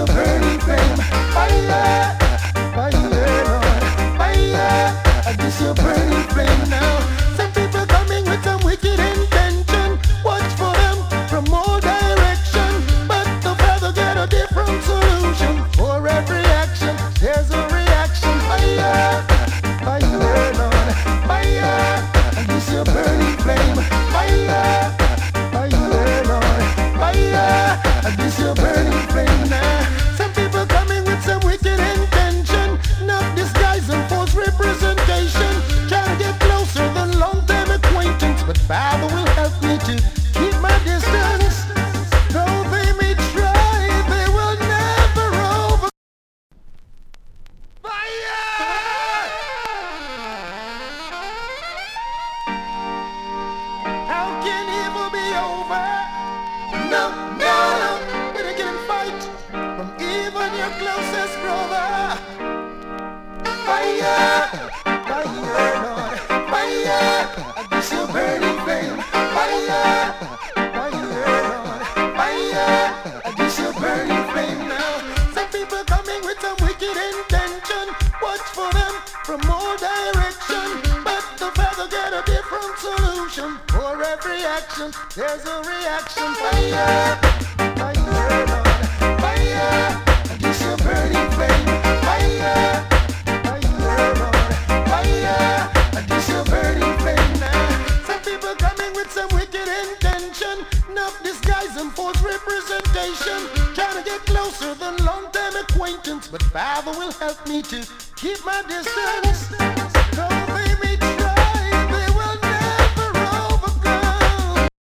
a burning flame. Fire, fire, Lord. Fire, this a burning flame now. Some people coming with some wicked intention. Watch for them from all direction. But the Father get a different solution. For every action, there's a reaction. Fire, fire, Lord. Fire, this a burning flame. Fire, fire, Lord. Fire, this a burning flame now. Some people coming with some wicked intention. Not disguise and false representation. Trying to get closer than long-time acquaintance. But Father will help me to keep my distance. Though they may try, they will never over. Fire! How can evil be over? No, no, no. Better get in fight from even your closest brother. Fire, fire, Lord. Fire, this your burning flame. Fire, fire, Lord. Fire, this your burning flame now. Some people coming with some wicked intention. Watch for them from all direction. But the Father get a different solution. For every action, there's a reaction. Fire, fire, Lord. Fire, this your burning flame. Fire, fire, Lord. Fire, this your burning flame now. Some people coming with some wicked intention. Enough disguise and false representation. Trying to get closer than long-time acquaintance. But Father will help me to keep my distance. No